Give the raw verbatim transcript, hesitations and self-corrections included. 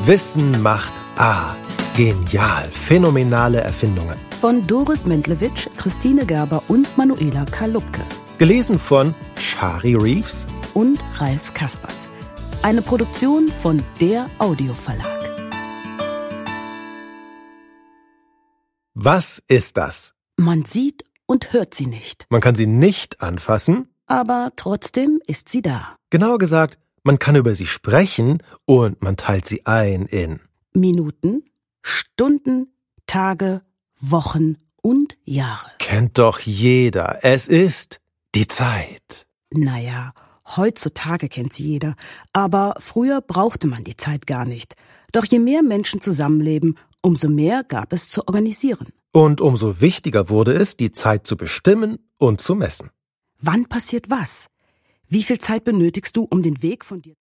Wissen macht A. Genial. Phänomenale Erfindungen. Von Doris Mendlewitsch, Christine Gerber und Manuela Karl-Lubke. Gelesen von Shari Reeves und Ralf Kaspers. Eine Produktion von der Audioverlag. Was ist das? Man sieht und hört sie nicht. Man kann sie nicht anfassen, aber trotzdem ist sie da. Genauer gesagt, man kann über sie sprechen und man teilt sie ein in Minuten, Stunden, Tage, Wochen und Jahre. Kennt doch jeder. Es ist die Zeit. Naja, heutzutage kennt sie jeder. Aber früher brauchte man die Zeit gar nicht. Doch je mehr Menschen zusammenleben, umso mehr gab es zu organisieren. Und umso wichtiger wurde es, die Zeit zu bestimmen und zu messen. Wann passiert was? Wie viel Zeit benötigst du, um den Weg von dir